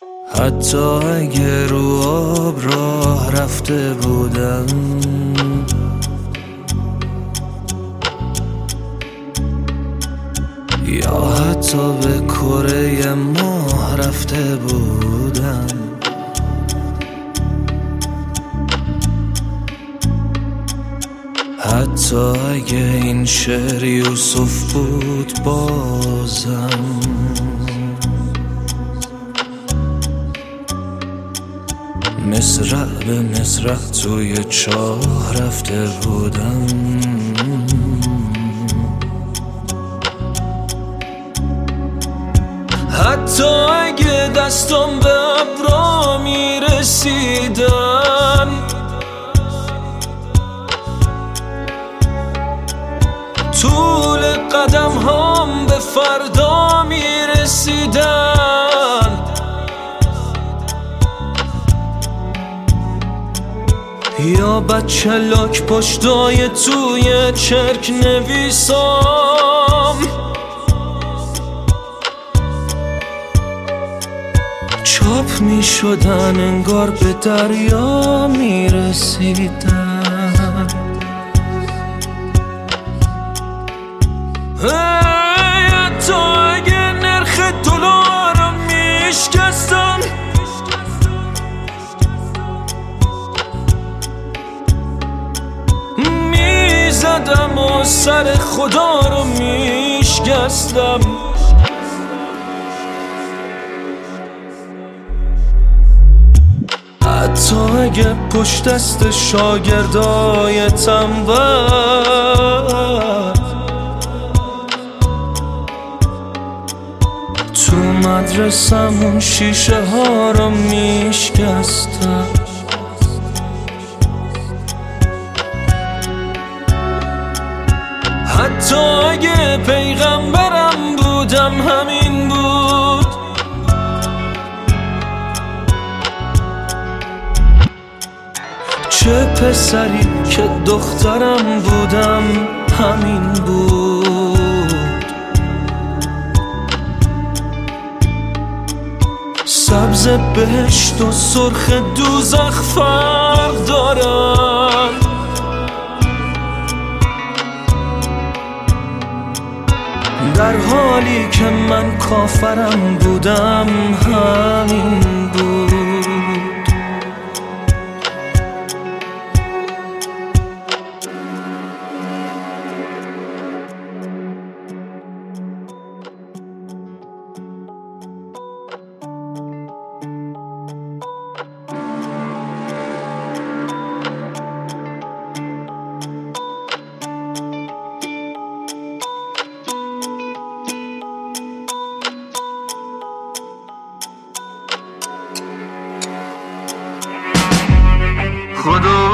حتی اگه رو آب راه رفته بودم، یا حتی به کره ماه رفته بودم، حتی اگه این شعر یوسف بود بازم، مصرع به مصرع توی چاه رفته بودم. حتی اگه دستم به ابرا میرسیدن، طول قدم هم به فردا میرسیدن، یا بچه لاک پشتای توی چرک نویسام، چاپ می شدن انگار به دریا می رسیدن. حتی اگه نرخ دلار رو می شکستم، می زدم و سر خدا رو می شکستم. حتی اگه پشت دست شاگردای تنبل تو مدرسمون شیشه ها رو میشکستم. حتی اگه پیغمبرم بودم همین بود، چه پسری که دخترم بودم همین بود. سبز بهشت و سرخ دوزخ فرق دارن، در حالی که من کافرم بودم همین بود. خدا